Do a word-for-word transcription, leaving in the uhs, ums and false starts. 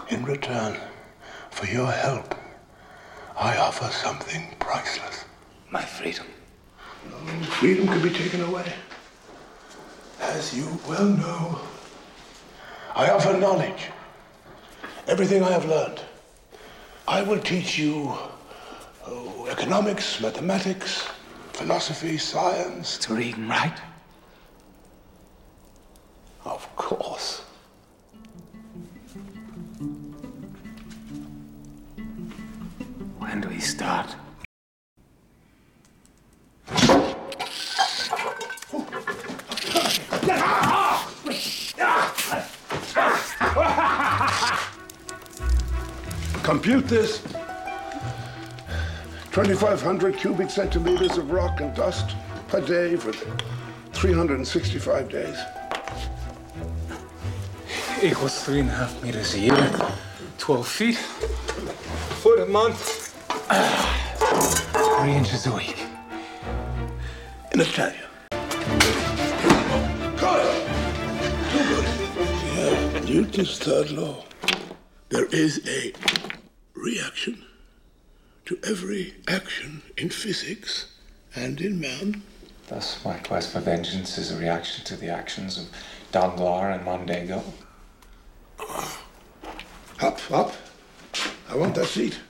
In return for your help, I offer something priceless. My freedom. No, freedom can be taken away. As you well know, I offer knowledge. Everything I have learned. I will teach you oh, economics, mathematics, philosophy, science. To read and write? Of course. When do we start? Compute this. twenty-five hundred cubic centimeters of rock and dust per day for three hundred sixty-five days. Equals three and a half meters a year, twelve feet, foot a month, three inches a week. In Australia. Good. Too good. Yeah, Newton's third law. There is a reaction to every action in physics and in man. Thus, my quest for vengeance is a reaction to the actions of Danglars and Mondego. Up, up. I want that seat.